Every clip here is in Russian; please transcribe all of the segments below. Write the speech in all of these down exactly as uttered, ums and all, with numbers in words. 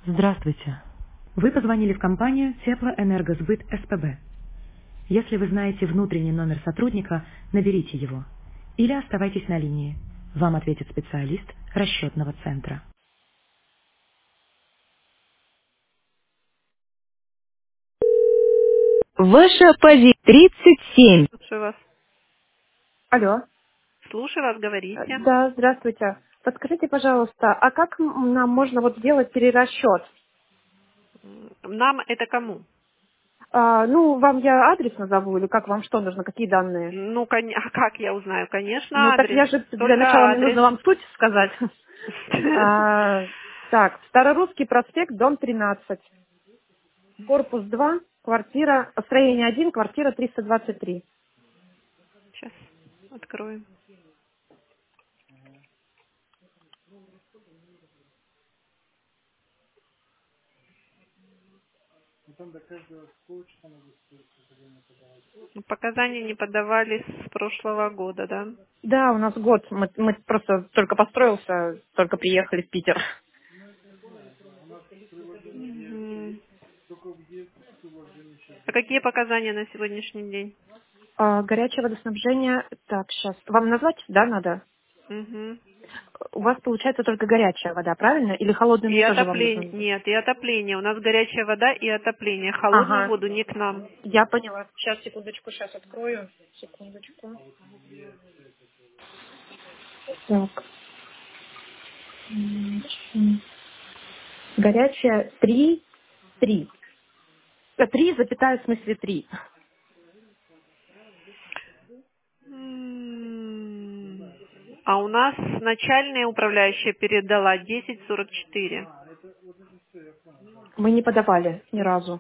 Здравствуйте. Вы позвонили в компанию Теплоэнергосбыт СПБ. Если вы знаете внутренний номер сотрудника, наберите его. Или оставайтесь на линии. Вам ответит специалист расчетного центра. Ваша позиция тридцать семь. Слушаю вас. Алло. Слушаю вас, Э, говорите. Да, здравствуйте. Подскажите, пожалуйста, а как м- нам можно вот сделать перерасчет? М, Нам это кому? А, ну, вам я адрес назову, или как вам что нужно, какие данные? Ну, кон- а как я узнаю? Ну, Конечно, так адрес. я же для Только начала мне адрес. нужно вам суть сказать. А, так, Старорусский проспект, дом тринадцать, корпус два, квартира, строение один, квартира триста двадцать три. Сейчас откроем. Ну, показания не подавались с прошлого года, да? Да, у нас год, мы, мы просто только построился, только приехали в Питер. Мгм. А какие показания на сегодняшний день? А, горячее водоснабжение, так, сейчас, вам назвать, да, надо? Мгм. У вас получается только горячая вода, правильно? Или холодную И мне тоже вам нужно? отопление. Нет, и отопление. У нас горячая вода и отопление. Холодную Ага, воду не к нам. я поняла. Сейчас, секундочку, сейчас открою. Секундочку. Так. М, горячая три, три. Э, Три, запятая, в смысле три. М, А у нас начальная управляющая передала десять сорок четыре. Мы не подавали ни разу.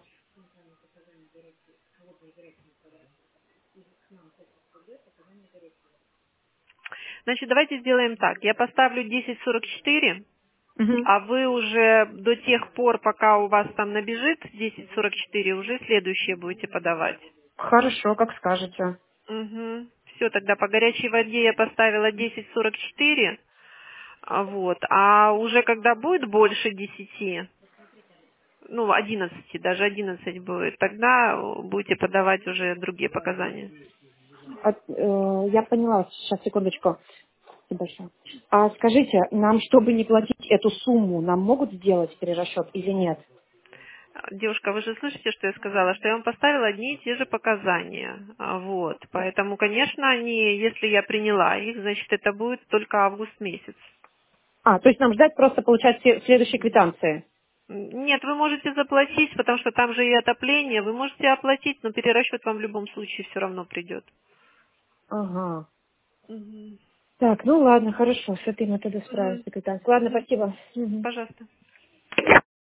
Значит, давайте сделаем так. Я поставлю десять сорок четыре, Мгм. а вы уже до тех пор, пока у вас там набежит десять сорок четыре, уже следующие будете подавать. Хорошо, как скажете. Угу. Все, тогда по горячей воде я поставила десять сорок четыре, а вот, а уже когда будет больше десяти, ну, одиннадцати, даже одиннадцать будет, тогда будете подавать уже другие показания. От- э, я поняла. Сейчас, секундочку. Спасибо большое. А скажите, нам, чтобы не платить эту сумму, нам могут сделать перерасчет или нет? Девушка, вы же слышите, что я сказала, что я вам поставила одни и те же показания. А, Вот. Поэтому, конечно, они, если я приняла их, значит, это будет только август месяц. А, то есть нам ждать просто получать все- следующие квитанции? М, Нет, вы можете заплатить, потому что там же и отопление. Вы можете оплатить, но перерасчет вам в любом случае все равно придет. Ага. Мгм. Так, ну ладно, хорошо, с этим мы тогда Мгм. справимся, квитанция. Ладно, Мгм. спасибо. Мгм. Пожалуйста.